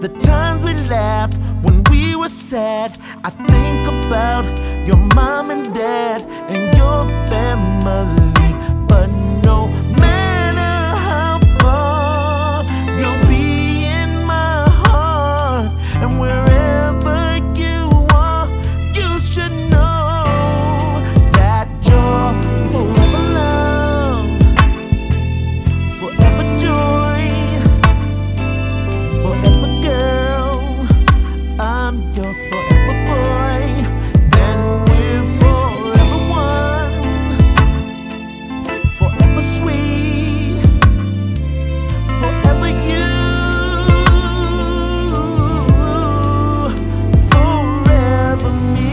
the times we laughed when we were sad. I think about your mom and dad and your family, but no matter how far, you'll be in my heart. And wherever you are, you should know that you're forever love, forever joy, forever girl. I'm your forever boy, and we're forever one, forever sweet, forever you, forever me.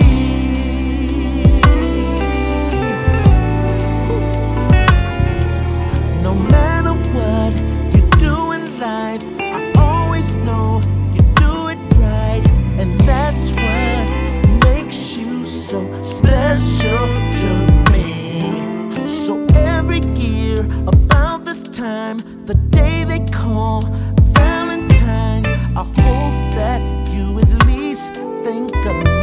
No matter what you do in life, I always know you do it right, and that's what makes you so special to me. So every year about this time, the day they call Valentine, I hope that you at least think of me.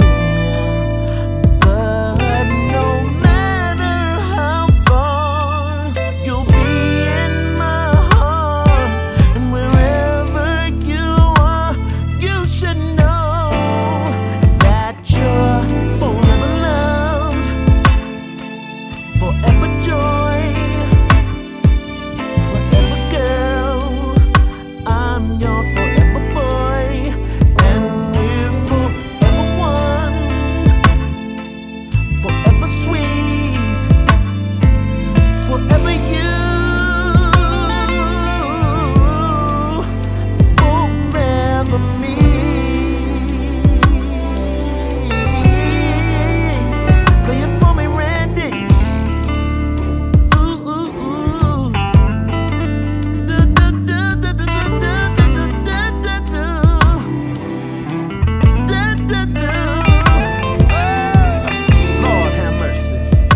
But no matter how far, you'll be in my heart. And wherever you are, you should know that you're forever loved, forever joy, forever girl. I'm your forever boy, and we're forever one, forever sweet, forever you, forever me. Play it for me, Randy. Ooh, ooh, ooh. Do, do, do, do, do, do, do, do, do, do, do. Do, do, do. Oh, Lord have mercy.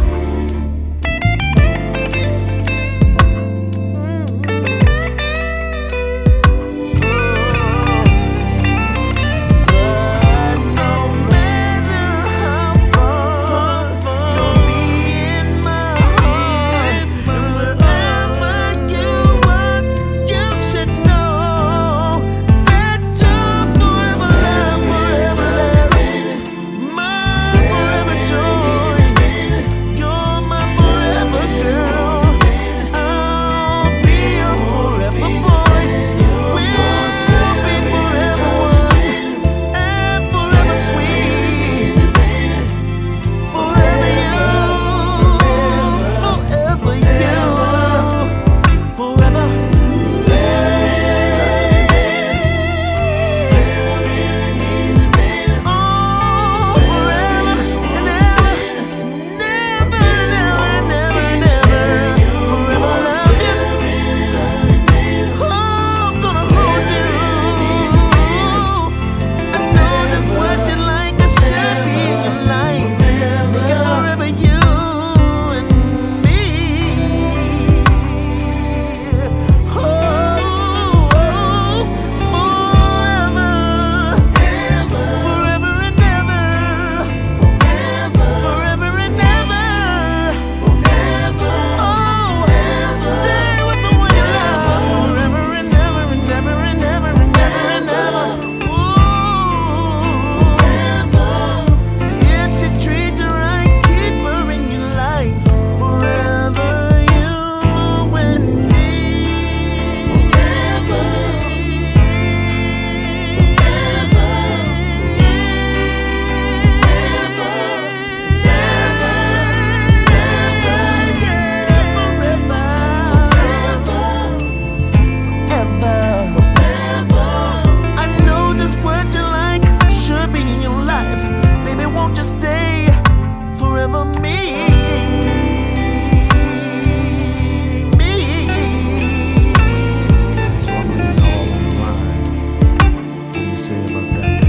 But no matter how far, you'll be in my heart. And wherever you are, you should know that you're forever love, forever love, my forever joy. You're my forever girl. I'll be your forever boy. We'll be forever one, and forever sweet, forever you, forever you, forever. Oh, forever and ever, never, never, never, never, forever love you. Oh, I'm gonna hold you. I know just what you like. I should be in your life. Make it forever you and me. Oh, forever, forever and ever, forever and ever. Oh, stay with the one you love forever and ever and ever and ever and ever and ever. Ooh, if she treats you right, keep her in your life. Forever you and me. Forever, I know just what you like, should be in your life. Baby, won't you stay forever me? Me. So I'm laying all on the line. What do you say about that?